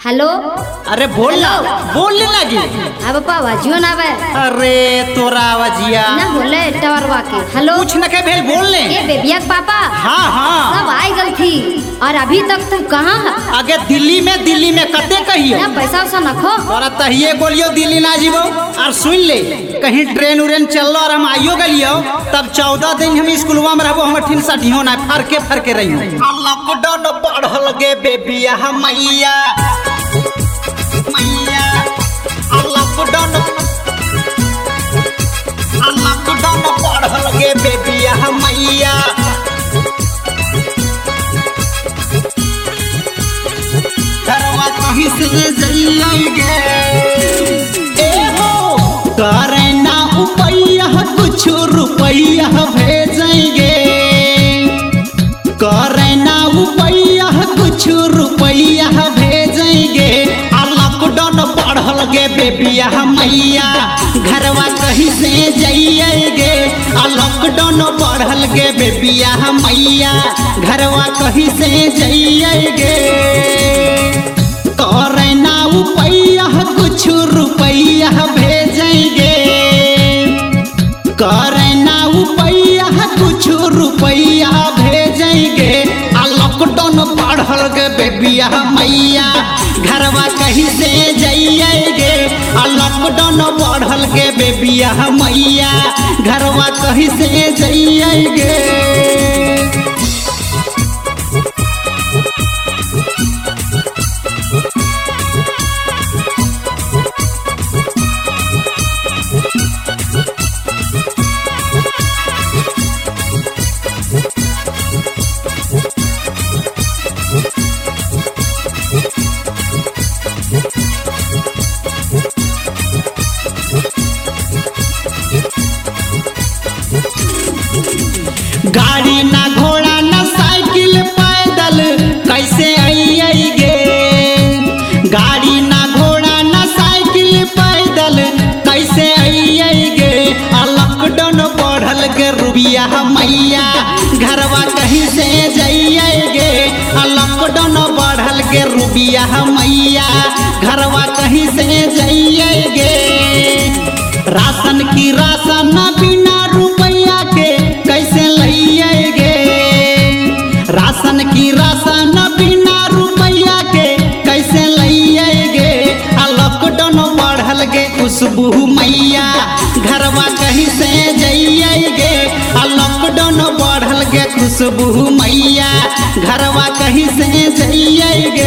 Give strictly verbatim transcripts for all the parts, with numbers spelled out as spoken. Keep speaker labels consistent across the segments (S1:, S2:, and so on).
S1: Hello.
S2: अरे बोल ना, बोलने लगी।
S1: अब पापा आवाजियो ना आवे।
S2: अरे तोरा आवाजिया
S1: ना बोले टवरवा के। हेलो
S2: कुछ न के भेल बोलने।
S1: ये बेबिया के पापा।
S2: हाँ हाँ
S1: सब आई गल थी और अभी तक तुम कहाँ है?
S2: आगे दिल्ली में दिल्ली में कते कहियो
S1: ना पैसा वैसा नखो।
S2: तोरा तहिए बोलियो दिल्ली ना जीवो। और सुन ले कहीं ट्रेन उरेन चल और हम आइयो गलियो तब चौदह दिन हम स्कूलवा में रहबो। हम ठीन सटियो ना फरके फरके रहियो। लॉकडाउन बढ़ल गे बेबिया मैया मैया लॉकडाउन लॉकडाउन बढ़ल गे बेबिया मैया। घरवा कहीं से जाइएगे ए हो करे ना उपैया कुछ रुपैया भेजेंगे। करे ना उपैया कुछ रुपैया भेजेंगे। लॉकडाउन बढ़ल गे बेबिया मैया घरवा कहीं से जाइएगे। लॉकडाउन बढ़ल गे बेबिया मैया घरवा कहीं से जाइएगे। करे ना उपैया कुछ रुपैया भेजेंगे। करे ना उपैया कुछ रुपैया भेजेंगे। लॉकडाउन बढ़ल गे बेबिया मैया घरवा कहीं से जाइएगे। लॉकडाउन बढ़ल गे बेबिया मैया घरवा कहीं से जाइएगे। गाड़ी ना घोड़ा ना साइकिल पैदल कैसे आइएगे। गाड़ी ना घोड़ा ना साइकिल पैदल कैसे आइएगे। लॉकडाउन बढ़ल गे रुबिया मैया घरवा कहीं से जाइएगे। लॉकडाउन बढ़ल गे रुबिया मैया घरवा कहीं से जाइएगे। राशन की राशन बिना रुपया के कैसे लइएगे। राशन की राशन बिना रुपया के कैसे लइएगे। लॉकडाउन बढ़ल गे खुशबू मैया घरवा कहीं से जाइएगे। लॉकडाउन बढ़ल गे खुशबू मैया घरवा कहीं से जाइएगे।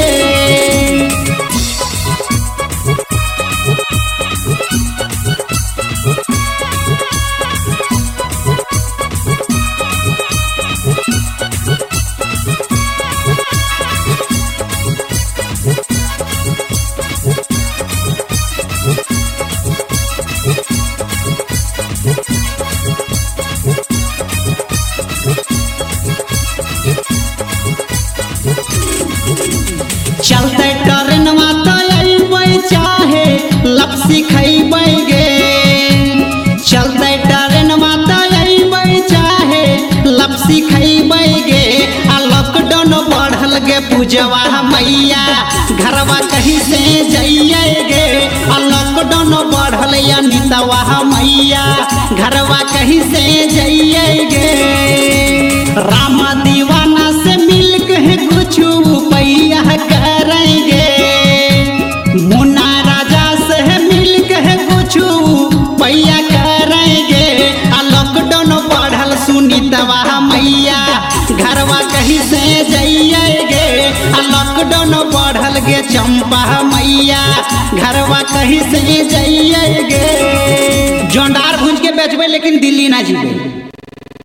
S2: चलते ट्रेनवा तो अइबै चाहे लपसी खइबै गे। चलते ट्रेनवा तो अइबै चाहे लपसी खइबै गे। लॉकडाउन बढ़ल गे पूजवा मैया घरवा कहीं से जाइएगे। लॉकडाउन बढ़ल अनितवा मैया घरवा कहीं से जाइएगे। राम दीवाना से मिल के कुछ पैया करेंगे। मुन्ना राजा से मिल के कुछ पैया करेंगे। लॉकडाउन बढ़ल सुनीतवा मैया घरवा कहीं से जाइएगे। लॉकडाउन बढ़ल गे चंपा मैया घरवा कहीं से जाइएगे। जोंडार भूज के बेचबे लेकिन दिल्ली ना जीबे।